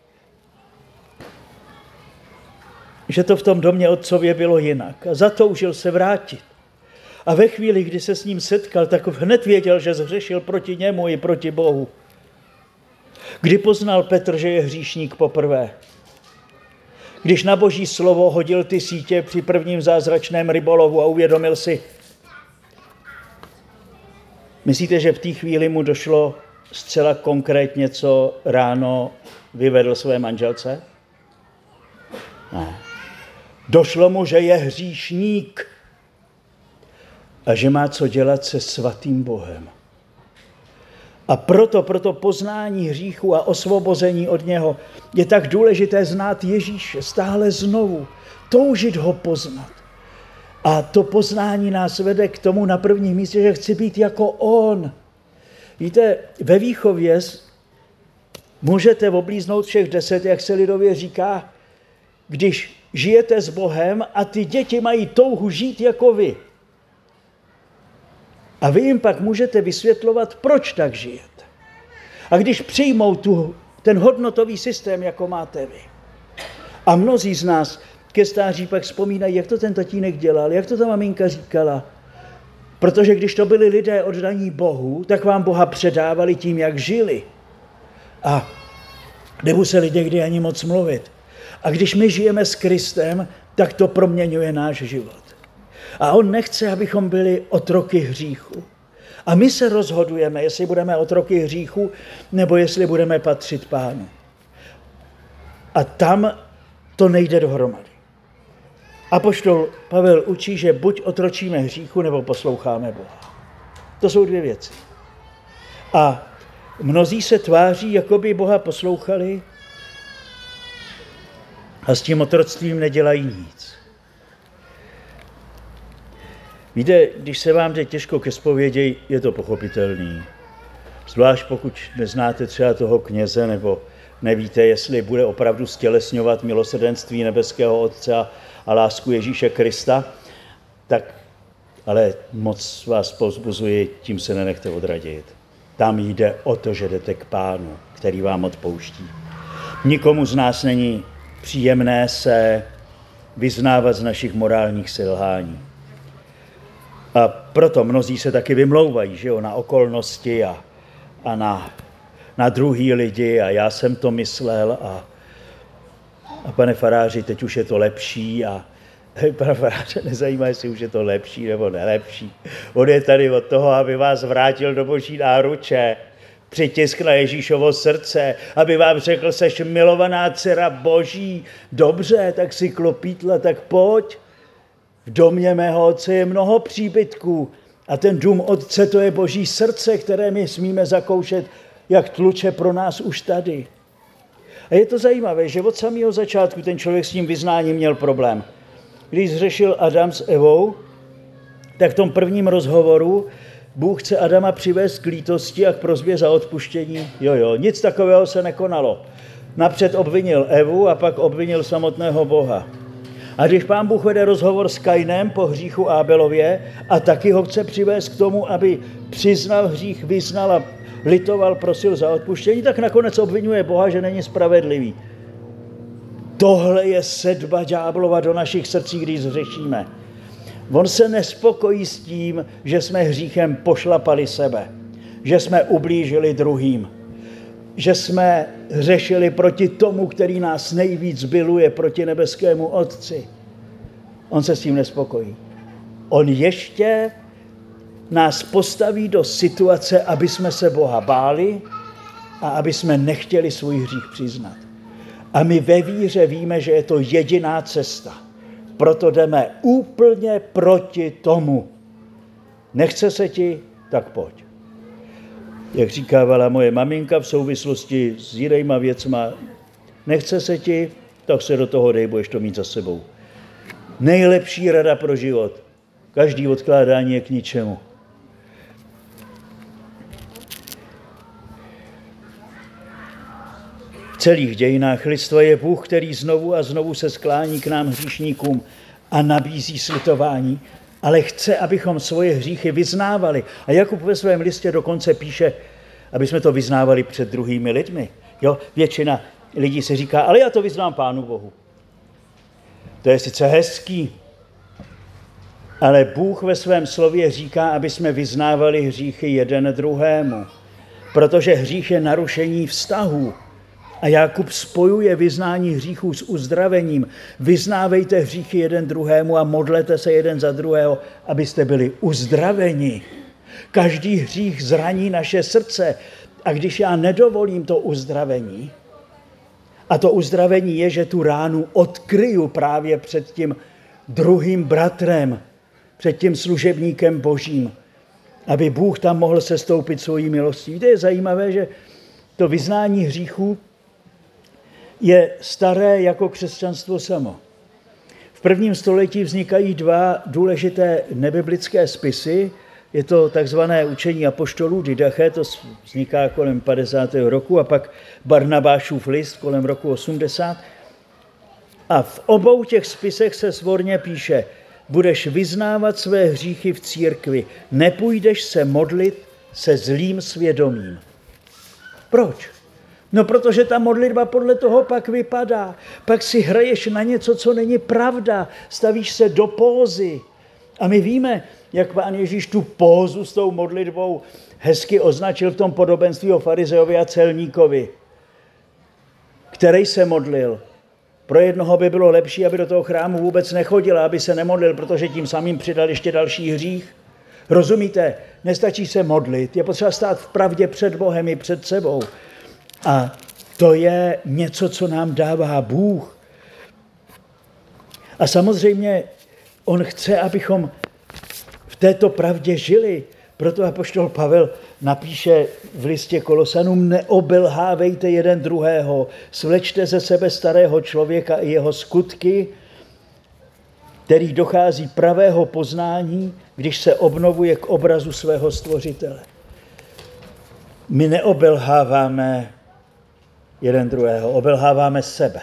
že to v tom domě otcově bylo jinak a zatoužil se vrátit. A ve chvíli, kdy se s ním setkal, tak hned věděl, že zhřešil proti němu i proti Bohu. Kdy poznal Petr, že je hříšník poprvé? Když na Boží slovo hodil ty sítě při prvním zázračném rybolovu a uvědomil si, myslíte, že v té chvíli mu došlo zcela konkrétně, co ráno vyvedl své manželce? Ne. Došlo mu, že je hříšník a že má co dělat se svatým Bohem. A proto, proto poznání hříchu a osvobození od něho je tak důležité znát Ježíše stále znovu, toužit ho poznat. A to poznání nás vede k tomu na prvním místě, že chci být jako on. Víte, ve výchově můžete oblíznout všech deset, jak se lidově říká, když žijete s Bohem a ty děti mají touhu žít jako vy. A vy jim pak můžete vysvětlovat, proč tak žijete. A když přijmou tu, ten hodnotový systém, jako máte vy. A mnozí z nás ke stáří pak vzpomínají, jak to ten tatínek dělal, jak to ta maminka říkala. Protože když to byli lidé oddaní Bohu, tak vám Boha předávali tím, jak žili. A nemuseli někdy ani moc mluvit. A když my žijeme s Kristem, tak to proměňuje náš život. A on nechce, abychom byli otroky hříchu. A my se rozhodujeme, jestli budeme otroky hříchu, nebo jestli budeme patřit Pánu. A tam to nejde dohromady. Apoštol Pavel učí, že buď otročíme hříchu, nebo posloucháme Boha. To jsou dvě věci. A mnozí se tváří, jako by Boha poslouchali, a s tím otroctvím nedělají nic. Víte, když se vám jde těžko ke zpovědi, je to pochopitelný. Zvlášť pokud neznáte třeba toho kněze, nebo nevíte, jestli bude opravdu stělesňovat milosrdenství nebeského Otce a lásku Ježíše Krista, tak ale moc vás povzbuzuji, tím se nenechte odradit. Tam jde o to, že jdete k Pánu, který vám odpouští. Nikomu z nás není příjemné se vyznávat z našich morálních selhání. A proto mnozí se taky vymlouvají, že jo, na okolnosti a, a na, na druhý lidi a já jsem to myslel a, a pane faráři, teď už je to lepší a hej, pane faráře, nezajímá, jestli už je to lepší nebo nelepší. On je tady od toho, aby vás vrátil do boží náruče, přitisk na Ježíšovo srdce, aby vám řekl, seš milovaná dcera boží, dobře, tak si klopítla, tak pojď. V domě mého otce je mnoho příbytků a ten dům otce to je boží srdce, které my smíme zakoušet, jak tluče pro nás už tady. A je to zajímavé, že od samého začátku ten člověk s tím vyznáním měl problém. Když zřešil Adam s Evou, tak v tom prvním rozhovoru Bůh chce Adama přivést k lítosti a k prosbě za odpuštění. Jo, jo, nic takového se nekonalo. Napřed obvinil Evu a pak obvinil samotného Boha. A když Pán Bůh vede rozhovor s Kainem po hříchu Ábelově a taky ho chce přivést k tomu, aby přiznal hřích, vyznal a litoval, prosil za odpuštění, tak nakonec obvinuje Boha, že není spravedlivý. Tohle je sedba ďáblova do našich srdcí, když zřešíme. On se nespokojí s tím, že jsme hříchem pošlapali sebe, že jsme ublížili druhým, že jsme hřešili proti tomu, který nás nejvíc biluje, proti nebeskému Otci. On se s tím nespokojí. On ještě nás postaví do situace, aby jsme se Boha báli a aby jsme nechtěli svůj hřích přiznat. A my ve víře víme, že je to jediná cesta. Proto jdeme úplně proti tomu. Nechce se ti, tak pojď. Jak říkávala moje maminka v souvislosti s jinýma věcma, nechce se ti, tak se do toho dej, budeš to mít za sebou. Nejlepší rada pro život. Každý odkládání je k ničemu. V celých dějinách lidstva je Bůh, který znovu a znovu se sklání k nám hříšníkům a nabízí slitování, ale chce, abychom svoje hříchy vyznávali. A Jakub ve svém listě dokonce píše, aby jsme to vyznávali před druhými lidmi. Jo? Většina lidí si říká, ale já to vyznám Pánu Bohu. To je sice hezký, ale Bůh ve svém slově říká, aby jsme vyznávali hříchy jeden druhému, protože hřích je narušení vztahů. A Jakub spojuje vyznání hříchů s uzdravením. Vyznávejte hříchy jeden druhému a modlete se jeden za druhého, abyste byli uzdraveni. Každý hřích zraní naše srdce. A když já nedovolím to uzdravení, a to uzdravení je, že tu ránu odkryju právě před tím druhým bratrem, před tím služebníkem božím, aby Bůh tam mohl sestoupit svojí milostí. Víte, je zajímavé, že to vyznání hříchů je staré jako křesťanstvo samo. V prvním století vznikají dva důležité nebiblické spisy. Je to takzvané učení apoštolů Didache, to vzniká kolem padesátého roku, a pak Barnabášův list kolem roku osmdesát. A v obou těch spisech se svorně píše, budeš vyznávat své hříchy v církvi, nepůjdeš se modlit se zlým svědomím. Proč? No, protože ta modlitba podle toho pak vypadá. Pak si hraješ na něco, co není pravda. Stavíš se do pózy. A my víme, jak Pán Ježíš tu pózu s tou modlitbou hezky označil v tom podobenství o farizeovi a celníkovi, který se modlil. Pro jednoho by bylo lepší, aby do toho chrámu vůbec nechodil, aby se nemodlil, protože tím samým přidal ještě další hřích. Rozumíte? Nestačí se modlit. Je potřeba stát v pravdě před Bohem i před sebou. A to je něco, co nám dává Bůh. A samozřejmě on chce, abychom v této pravdě žili. Proto apoštol Pavel napíše v listě Kolosanům, neobelhávejte jeden druhého, svlečte ze sebe starého člověka i jeho skutky, který dochází pravého poznání, když se obnovuje k obrazu svého stvořitele. My neobelháváme jeden druhého, obelháváme sebe.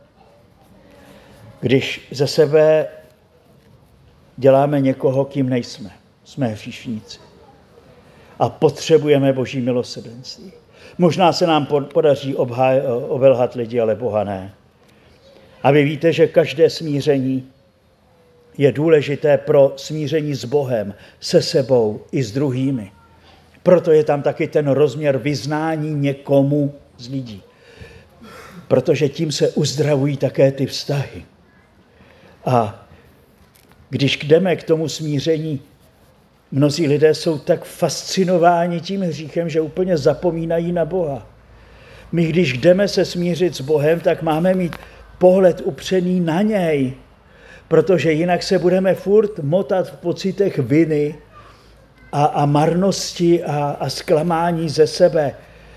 Když ze sebe děláme někoho, kým nejsme, jsme hříšníci. A potřebujeme Boží milosrdenství. Možná se nám podaří obhaj, obelhat lidi, ale Boha ne. A vy víte, že každé smíření je důležité pro smíření s Bohem, se sebou i s druhými. Proto je tam taky ten rozměr vyznání někomu z lidí. Protože tím se uzdravují také ty vztahy. A když jdeme k tomu smíření, mnozí lidé jsou tak fascinováni tím hříchem, že úplně zapomínají na Boha. My, když jdeme se smířit s Bohem, tak máme mít pohled upřený na něj, protože jinak se budeme furt motat v pocitech viny a, a marnosti a, a zklamání ze sebe.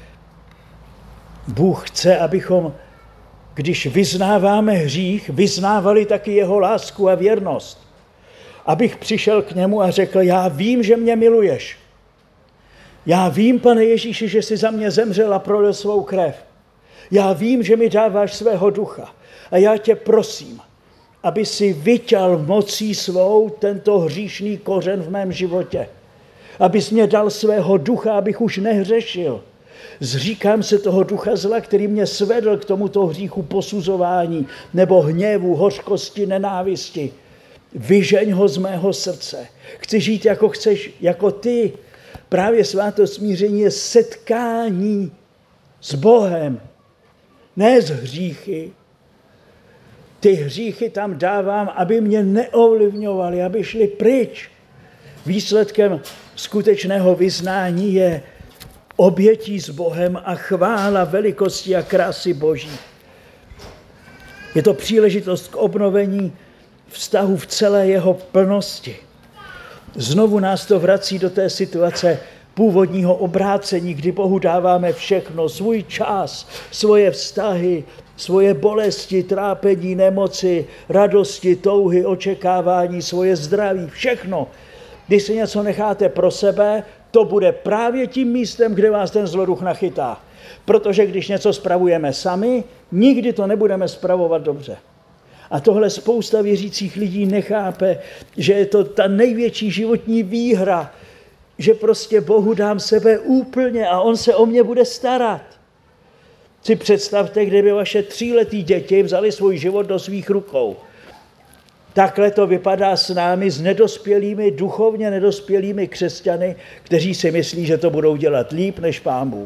Bůh chce, abychom, když vyznáváme hřích, vyznávali taky jeho lásku a věrnost. Abych přišel k němu a řekl, já vím, že mě miluješ. Já vím, Pane Ježíši, že jsi za mě zemřel a prolil svou krev. Já vím, že mi dáváš svého ducha. A já tě prosím, aby si vyťal mocí svou tento hříšný kořen v mém životě. Abys mě dal svého ducha, abych už nehřešil. Zříkám se toho ducha zla, který mě svedl k tomuto hříchu posuzování nebo hněvu, hořkosti, nenávisti. Vyžeň ho z mého srdce. Chci žít, jako chceš, jako ty. Právě svátost smíření je setkání s Bohem, ne s hříchy. Ty hříchy tam dávám, aby mě neovlivňovaly, aby šly pryč. Výsledkem skutečného vyznání je obětí s Bohem a chvála velikosti a krásy Boží. Je to příležitost k obnovení vztahu v celé jeho plnosti. Znovu nás to vrací do té situace původního obrácení, kdy Bohu dáváme všechno, svůj čas, svoje vztahy, svoje bolesti, trápení, nemoci, radosti, touhy, očekávání, svoje zdraví, všechno. Když si něco necháte pro sebe, to bude právě tím místem, kde vás ten zloduch nachytá. Protože když něco spravujeme sami, nikdy to nebudeme spravovat dobře. A tohle spousta věřících lidí nechápe, že je to ta největší životní výhra, že prostě Bohu dám sebe úplně a on se o mě bude starat. Si představte, kdyby vaše tříletý děti vzali svůj život do svých rukou. Takhle to vypadá s námi, s nedospělými, duchovně nedospělými křesťany, kteří si myslí, že to budou dělat líp než Pán Bůh.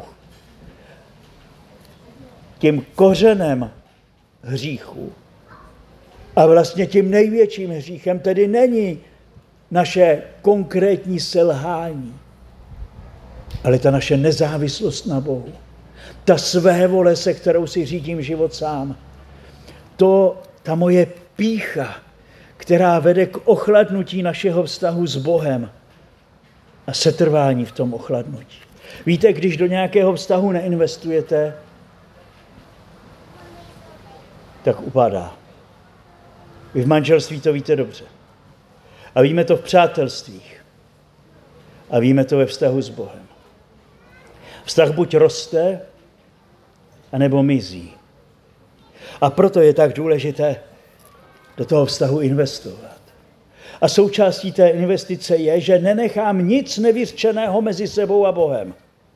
Tím kořenem hříchu a vlastně tím největším hříchem tedy není naše konkrétní selhání, ale ta naše nezávislost na Bohu. Ta svévole, se kterou si řídím život sám. To, ta moje pýcha, která vede k ochladnutí našeho vztahu s Bohem a setrvání v tom ochladnutí. Víte, když do nějakého vztahu neinvestujete, tak upadá. Vy v manželství to víte dobře. A víme to v přátelstvích. A víme to ve vztahu s Bohem. Vztah buď roste, anebo mizí. A proto je tak důležité do toho vztahu investovat. A součástí té investice je, že nenechám nic nevyřčeného mezi sebou a Bohem.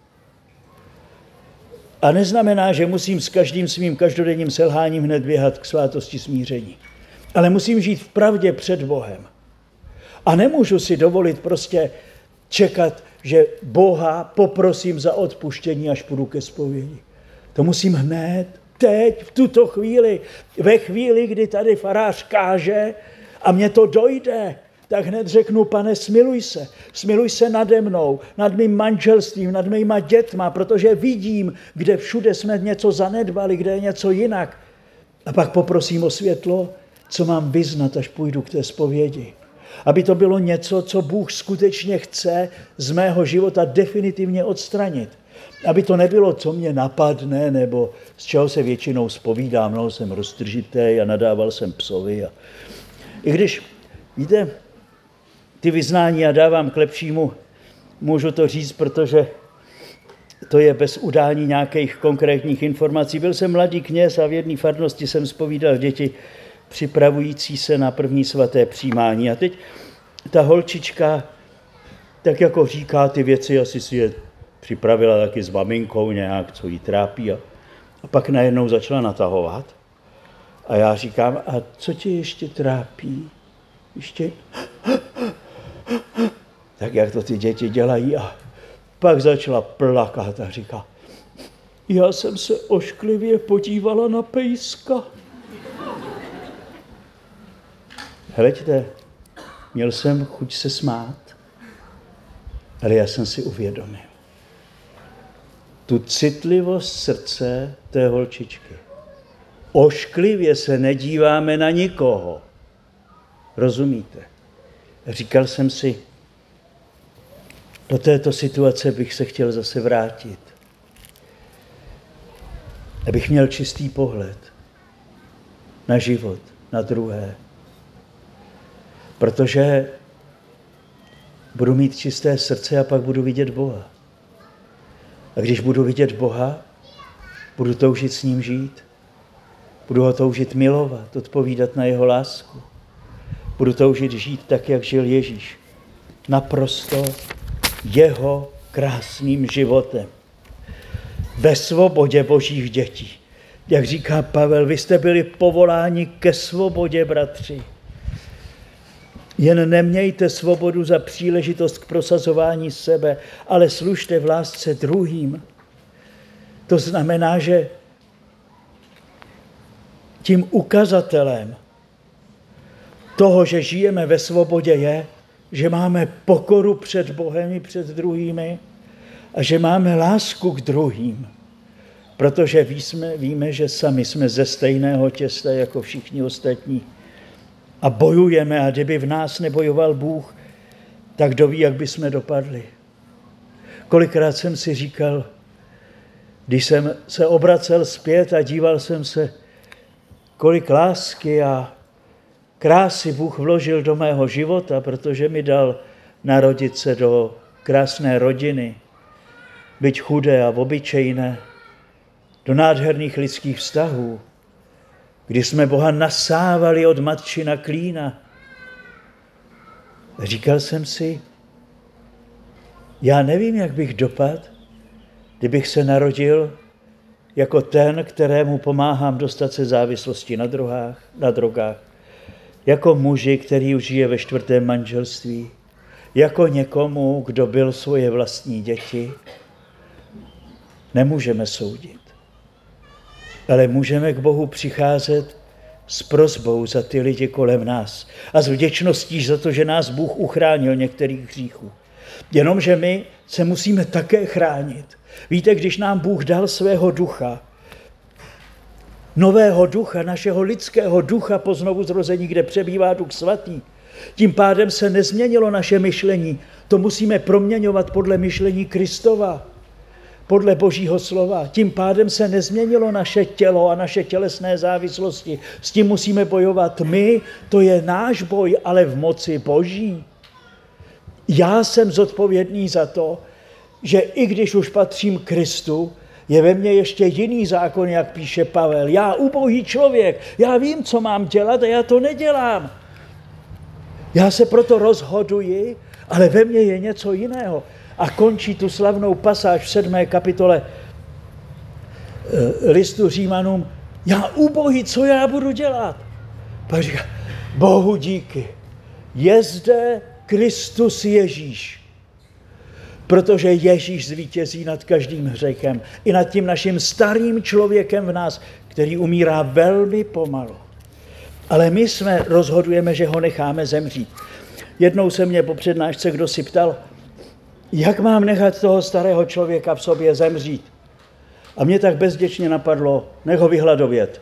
A neznamená, že musím s každým svým každodenním selháním hned běhat k svátosti smíření. Ale musím žít v pravdě před Bohem. A nemůžu si dovolit prostě čekat, že Boha poprosím za odpuštění, až půjdu ke zpovědi. To musím hned, teď, v tuto chvíli, ve chvíli, kdy tady farář káže a mně to dojde, tak hned řeknu, Pane, smiluj se, smiluj se nade mnou, nad mým manželstvím, nad mýma dětma, protože vidím, kde všude jsme něco zanedbali, kde je něco jinak. A pak poprosím o světlo, co mám vyznat, až půjdu k té zpovědi. Aby to bylo něco, co Bůh skutečně chce z mého života definitivně odstranit. Aby to nebylo, co mě napadne, nebo z čeho se většinou zpovídám, no, jsem roztržitý a nadával jsem psovi. A... I když, víte, ty vyznání já dávám k lepšímu, můžu to říct, protože to je bez udání nějakých konkrétních informací. Byl jsem mladý kněz a v jedné farnosti jsem zpovídal děti připravující se na první svaté přijímání. A teď ta holčička tak jako říká ty věci, asi si je připravila taky s maminkou nějak, co jí trápí. A, a pak najednou začala natahovat. A já říkám, a co tě ještě trápí? ještě, tak jak to ty děti dělají, a pak začala plakat a říká, já jsem se ošklivě podívala na pejska. Hleďte, měl jsem chuť se smát, ale já jsem si uvědomil tu citlivost srdce té holčičky. Ošklivě se nedíváme na nikoho. Rozumíte? Říkal jsem si, do této situace bych se chtěl zase vrátit. Abych měl čistý pohled na život, na druhé. Protože budu mít čisté srdce a pak budu vidět Boha. A když budu vidět Boha, budu toužit s ním žít. Budu ho toužit milovat, odpovídat na jeho lásku. Budu toužit žít tak, jak žil Ježíš. Naprosto jeho krásným životem. Ve svobodě božích dětí. Jak říká Pavel, vy jste byli povoláni ke svobodě, bratři. Jen nemějte svobodu za příležitost k prosazování sebe, ale služte v lásce druhým. To znamená, že tím ukazatelem toho, že žijeme ve svobodě, je, že máme pokoru před Bohem i před druhými a že máme lásku k druhým. Protože víme, víme, že sami jsme ze stejného těsta jako všichni ostatní. A bojujeme, a kdyby v nás nebojoval Bůh, tak kdo ví, jak bychom dopadli. Kolikrát jsem si říkal, když jsem se obracel zpět a díval jsem se, kolik lásky a krásy Bůh vložil do mého života, protože mi dal narodit se do krásné rodiny, byť chudé a obyčejné, do nádherných lidských vztahů, kdy jsme Boha nasávali od matčina klína. Říkal jsem si, já nevím, jak bych dopadl, kdybych se narodil jako ten, kterému pomáhám dostat se závislosti na drogách, na drogách, jako muži, který už žije ve čtvrtém manželství, jako někomu, kdo byl svoje vlastní děti. Nemůžeme soudit, ale můžeme k Bohu přicházet s prosbou za ty lidi kolem nás a s vděčností za to, že nás Bůh uchránil některých hříchů. Jenomže my se musíme také chránit. Víte, když nám Bůh dal svého ducha, nového ducha, našeho lidského ducha po znovuzrození, kde přebývá Duch Svatý, tím pádem se nezměnilo naše myšlení. To musíme proměňovat podle myšlení Kristova, podle Božího slova. Tím pádem se nezměnilo naše tělo a naše tělesné závislosti. S tím musíme bojovat my, to je náš boj, ale v moci Boží. Já jsem zodpovědný za to, že i když už patřím Kristu, je ve mně ještě jiný zákon, jak píše Pavel. Já ubohý člověk, já vím, co mám dělat a já to nedělám. Já se proto rozhoduji, ale ve mně je něco jiného. A končí tu slavnou pasáž v sedmé kapitole listu Římanům. Já ubohý, co já budu dělat? Pak říká, Bohu díky, je zde Kristus Ježíš. Protože Ježíš zvítězí nad každým hřechem, i nad tím naším starým člověkem v nás, který umírá velmi pomalu. Ale my jsme rozhodujeme, že ho necháme zemřít. Jednou se mě po přednášce kdo si ptal, jak mám nechat toho starého člověka v sobě zemřít? A mě tak bezděčně napadlo, nech ho vyhladovět.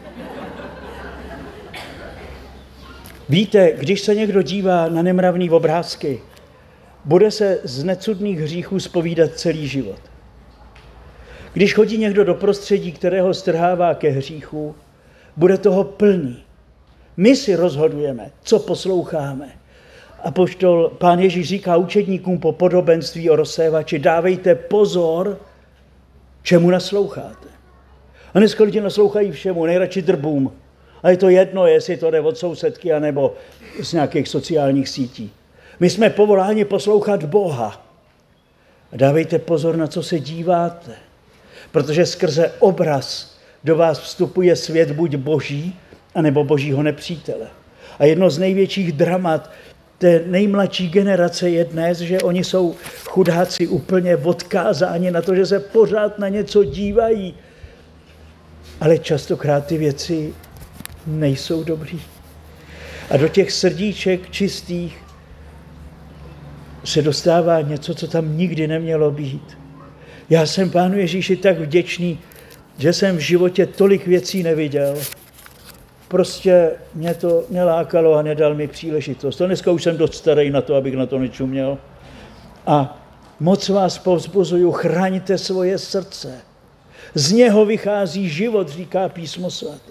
Víte, když se někdo dívá na nemravný obrázky, bude se z necudných hříchů zpovídat celý život. Když chodí někdo do prostředí, kterého strhává ke hříchu, bude toho plný. My si rozhodujeme, co posloucháme. Apoštol Pán Ježíš říká učedníkům po podobenství o rozsévači, dávejte pozor, čemu nasloucháte. A dneska lidi naslouchají všemu, nejradši drbům. A je to jedno, jestli to jde od sousedky, anebo z nějakých sociálních sítí. My jsme povoláni poslouchat Boha. A dávejte pozor, na co se díváte. Protože skrze obraz do vás vstupuje svět buď boží, anebo božího nepřítele. A jedno z největších dramat té nejmladší generace je dnes, že oni jsou chudáci úplně odkázáni na to, že se pořád na něco dívají. Ale častokrát ty věci nejsou dobrý. A do těch srdíček čistých se dostává něco, co tam nikdy nemělo být. Já jsem Pánu Ježíši tak vděčný, že jsem v životě tolik věcí neviděl. Prostě mě to nelákalo a nedal mi příležitost. To dneska už jsem dost starý na to, abych na to nečuměl. A moc vás povzbuzuju, chraňte svoje srdce. Z něho vychází život, říká Písmo svaté.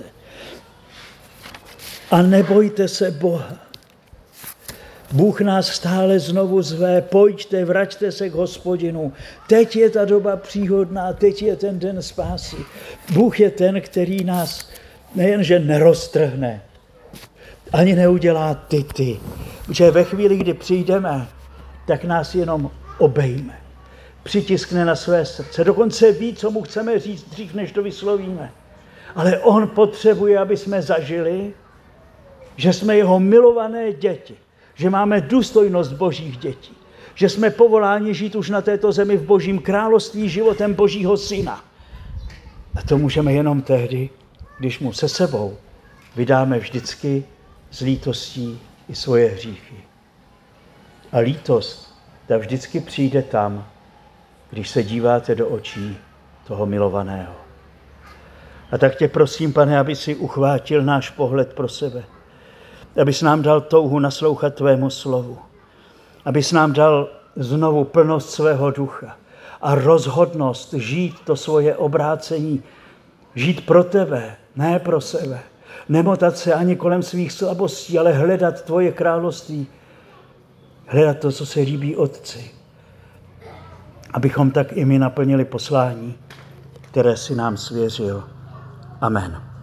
A nebojte se Boha. Bůh nás stále znovu zve, pojďte, vraťte se k Hospodinu. Teď je ta doba příhodná, teď je ten den spásy. Bůh je ten, který nás nejenže neroztrhne, ani neudělá ty-ty. Protože ve chvíli, kdy přijdeme, tak nás jenom obejme. Přitiskne na své srdce. Dokonce ví, co mu chceme říct dřív, než to vyslovíme. Ale on potřebuje, aby jsme zažili, že jsme jeho milované děti. Že máme důstojnost božích dětí. Že jsme povoláni žít už na této zemi v božím království životem božího syna. A to můžeme jenom tehdy, když mu se sebou vydáme vždycky s lítostí i svoje hříchy. A lítost ta vždycky přijde tam, když se díváte do očí toho milovaného. A tak tě prosím, Pane, aby si uchvátil náš pohled pro sebe. Abys nám dal touhu naslouchat tvému slovu. Abys nám dal znovu plnost svého ducha a rozhodnost žít to svoje obrácení. Žít pro tebe, ne pro sebe. Nemotat se ani kolem svých slabostí, ale hledat tvoje království. Hledat to, co se líbí Otci. Abychom tak i my naplnili poslání, které si nám svěřil. Amen.